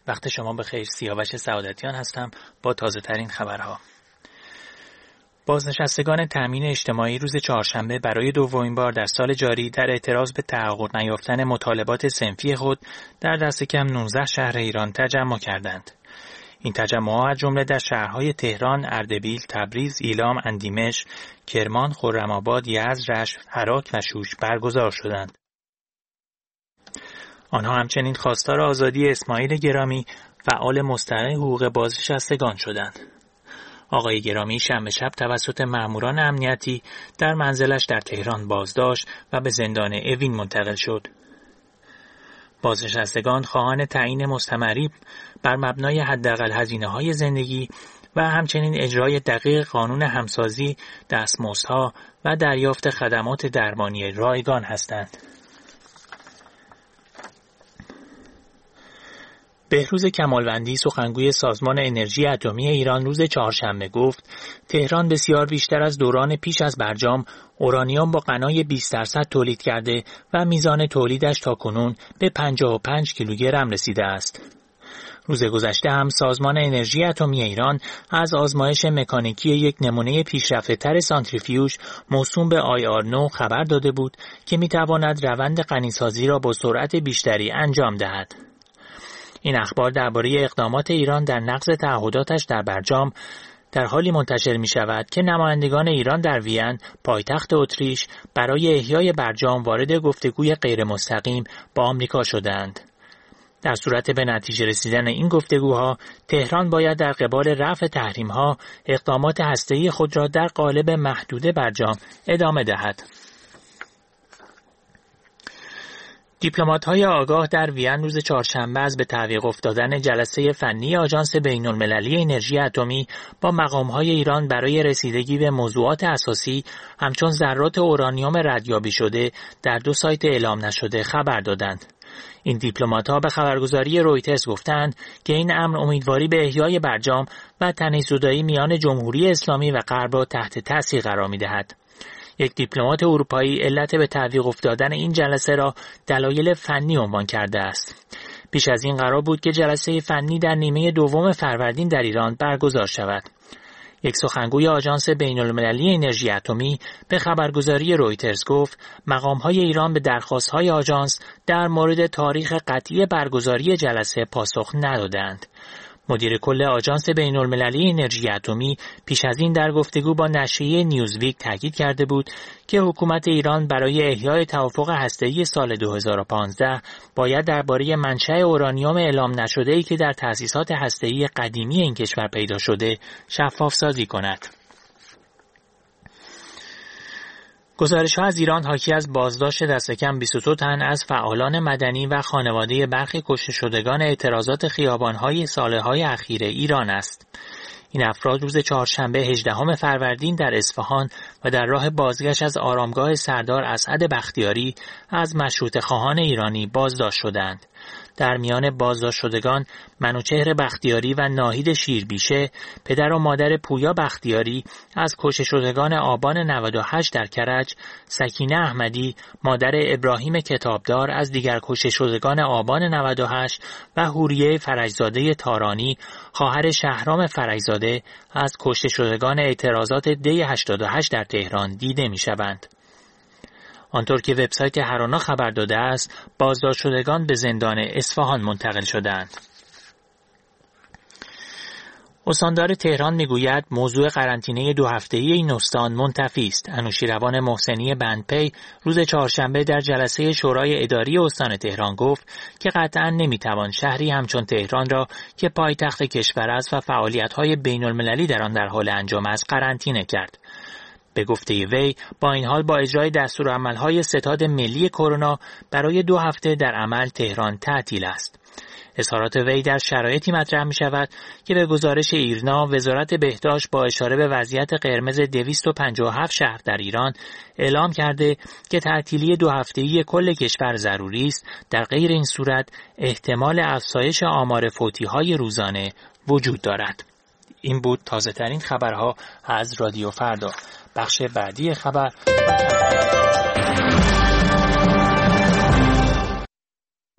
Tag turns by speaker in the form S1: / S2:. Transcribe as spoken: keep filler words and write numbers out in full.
S1: وقت شما بخیر. سیاوش سعادتیان هستم با تازه ترین خبرها. بازنشستگان تامین اجتماعی روز چهارشنبه برای دومین بار در سال جاری در اعتراض به تحقق نیافتن مطالبات صنفی خود در دست کم نوزده شهر ایران تجمع کردند. این تجمع‌ها از جمله در شهرهای تهران، اردبیل، تبریز، ایلام، اندیمش، کرمان، خرم‌آباد، یزد، رشت، هرات و شوش برگزار شدند. آنها همچنین خواستار آزادی اسماعیل گرامی، فعال مستقل حقوق بازنشستگان شدند. آقای گرامی شنبه شب توسط ماموران امنیتی در منزلش در تهران بازداشت و به زندان اوین منتقل شد. بازنشستگان خواهان تعیین مستمری بر مبنای حداقل هزینه‌های زندگی و همچنین اجرای دقیق قانون همسازی، دستمزدها و دریافت خدمات درمانی رایگان هستند. بهروز کمالوندی سخنگوی سازمان انرژی اتمی ایران روز چهارشنبه گفت تهران بسیار بیشتر از دوران پیش از برجام اورانیوم با غنای بیست درصد تولید کرده و میزان تولیدش تاکنون به پنجاه و پنج کیلوگرم رسیده است. روز گذشته هم سازمان انرژی اتمی ایران از آزمایش مکانیکی یک نمونه پیشرفته‌تر سانتریفیوژ موسوم به آی آر نه خبر داده بود که میتواند روند غنیسازی را با سرعت بیشتری انجام دهد. این اخبار درباره اقدامات ایران در نقض تعهداتش در برجام در حالی منتشر می شود که نمایندگان ایران در وین، پایتخت اتریش، برای احیای برجام وارد گفتگوی غیر مستقیم با آمریکا شدند. در صورت به نتیجه رسیدن این گفتگوها، تهران باید در قبال رفع تحریم‌ها اقدامات هسته‌ای خود را در قالب محدود برجام ادامه دهد. دیپلمات‌های آگاه در وین روز چهارشنبه از به تعویق افتادن جلسه فنی آژانس بین‌المللی انرژی اتمی با مقام‌های ایران برای رسیدگی به موضوعات اساسی همچون ذرات اورانیوم ردیابی شده در دو سایت اعلام نشده خبر دادند. این دیپلمات‌ها به خبرگزاری رویترز گفتند که این امر امیدواری به احیای برجام و تنش‌زدایی میان جمهوری اسلامی و غرب را تحت تاثیر قرار می‌دهد. یک دیپلمات اروپایی علت به تعویق افتادن این جلسه را دلایل فنی عنوان کرده است. پیش از این قرار بود که جلسه فنی در نیمه دوم فروردین در ایران برگزار شود. یک سخنگوی آژانس بین‌المللی انرژی اتمی به خبرگزاری رویترز گفت مقام‌های ایران به درخواست‌های آژانس در مورد تاریخ قطعی برگزاری جلسه پاسخ ندادند. مدیر کل آژانس بین‌المللی انرژی اتمی پیش از این در گفتگو با نشریه نیوزویک تاکید کرده بود که حکومت ایران برای احیای توافق هسته‌ای سال دو هزار و پانزده باید درباره منشأ اورانیوم اعلام نشده‌ای که در تأسیسات هسته‌ای قدیمی این کشور پیدا شده شفاف سازی کند. گزارش‌ها از ایران حاکی از بازداشت دست کم بیست و دو تن از فعالان مدنی و خانواده برخی کشته شدگان اعتراضات خیابان‌های سال‌های اخیر ایران است. این افراد روز چهارشنبه هجدهم فروردین در اصفهان و در راه بازگشت از آرامگاه سردار اسعد بختیاری از مشروطه خواهان ایرانی بازداشت شدند. در میان بازداشت شدگان منوچهر بختیاری و ناهید شیربیشه، پدر و مادر پویا بختیاری از کشته شدگان آبان نود و هشت در کرج، سکینه احمدی، مادر ابراهیم کتابدار از دیگر کشته شدگان آبان نود و هشت و حوریه فرجزاده تارانی، خواهر شهرام فرجزاده از کشته شدگان اعتراضات دی هشتاد و هشت در تهران دیده می شوند. آنطور که وبسایت هرانا خبر داده است، بازداشت شدگان به زندان اصفهان منتقل شدند. استاندار تهران میگوید موضوع قرنطینه دو هفته‌ای این استان منتفی است. انوشیروان محسنی بندپی روز چهارشنبه در جلسه شورای اداری استان تهران گفت که قطعاً نمیتوان شهری همچون تهران را که پایتخت کشور است و فعالیت‌های بین‌المللی در آن در حال انجام است قرنطینه کرد. به گفته وی با این حال با اجرای دستورالعمل‌های ستاد ملی کرونا برای دو هفته در عمل تهران تعطیل است. اظهارات وی در شرایطی مطرح می شود که به گزارش ایرنا وزارت بهداشت با اشاره به وضعیت قرمز دویست و پنجاه و هفت شهر در ایران اعلام کرده که تعطیلی دو هفته‌ای کل کشور ضروری است. در غیر این صورت احتمال افزایش آمار فوتی‌های روزانه وجود دارد. این بود تازه ترین خبرها از رادیو فردا. بخش بعدی خبر